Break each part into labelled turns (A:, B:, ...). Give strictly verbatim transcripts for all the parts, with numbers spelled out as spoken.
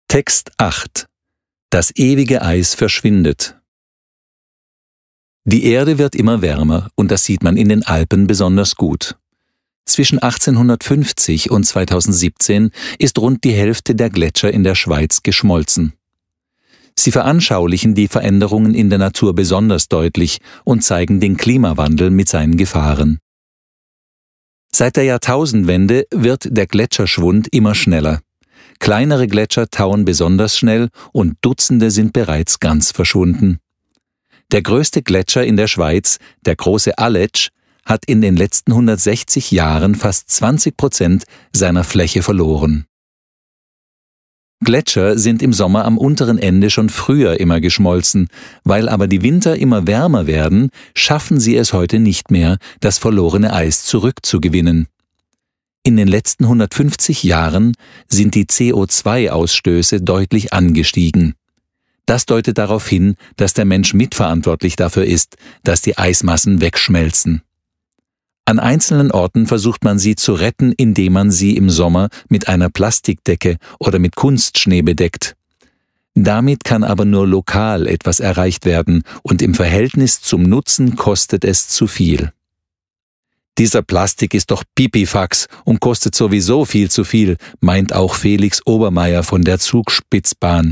A: Text acht. Das ewige Eis verschwindet. Die Erde wird immer wärmer und das sieht man in den Alpen besonders gut. Zwischen achtzehnhundertfünfzig und zweitausendsiebzehn ist rund die Hälfte der Gletscher in der Schweiz geschmolzen. Sie veranschaulichen die Veränderungen in der Natur besonders deutlich und zeigen den Klimawandel mit seinen Gefahren. Seit der Jahrtausendwende wird der Gletscherschwund immer schneller. Kleinere Gletscher tauen besonders schnell und Dutzende sind bereits ganz verschwunden. Der größte Gletscher in der Schweiz, der große Aletsch, hat in den letzten hundertsechzig Jahren fast zwanzig Prozent seiner Fläche verloren. Gletscher sind im Sommer am unteren Ende schon früher immer geschmolzen, weil aber die Winter immer wärmer werden, schaffen sie es heute nicht mehr, das verlorene Eis zurückzugewinnen. In den letzten hundertfünfzig Jahren sind die C O zwei Ausstöße deutlich angestiegen. Das deutet darauf hin, dass der Mensch mitverantwortlich dafür ist, dass die Eismassen wegschmelzen. An einzelnen Orten versucht man sie zu retten, indem man sie im Sommer mit einer Plastikdecke oder mit Kunstschnee bedeckt. Damit kann aber nur lokal etwas erreicht werden und im Verhältnis zum Nutzen kostet es zu viel. Dieser Plastik ist doch Pipifax und kostet sowieso viel zu viel, meint auch Felix Obermeier von der Zugspitzbahn.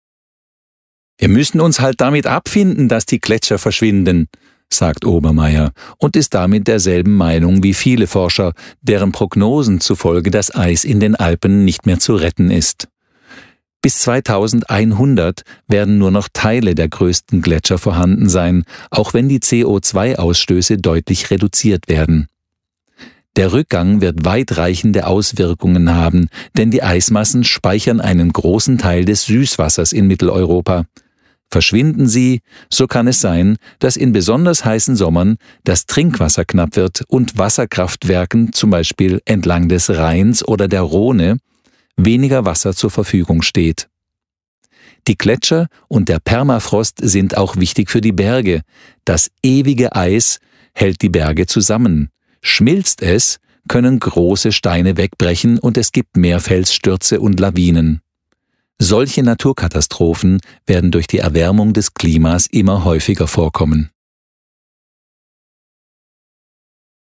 A: Wir müssen uns halt damit abfinden, dass die Gletscher verschwinden, sagt Obermeier und ist damit derselben Meinung wie viele Forscher, deren Prognosen zufolge das Eis in den Alpen nicht mehr zu retten ist. Bis zweitausendeinhundert werden nur noch Teile der größten Gletscher vorhanden sein, auch wenn die C O zwei Ausstöße deutlich reduziert werden. Der Rückgang wird weitreichende Auswirkungen haben, denn die Eismassen speichern einen großen Teil des Süßwassers in Mitteleuropa. Verschwinden sie, so kann es sein, dass in besonders heißen Sommern das Trinkwasser knapp wird und Wasserkraftwerken, zum Beispiel entlang des Rheins oder der Rhone, weniger Wasser zur Verfügung steht. Die Gletscher und der Permafrost sind auch wichtig für die Berge. Das ewige Eis hält die Berge zusammen. Schmilzt es, können große Steine wegbrechen und es gibt mehr Felsstürze und Lawinen. Solche Naturkatastrophen werden durch die Erwärmung des Klimas immer häufiger vorkommen.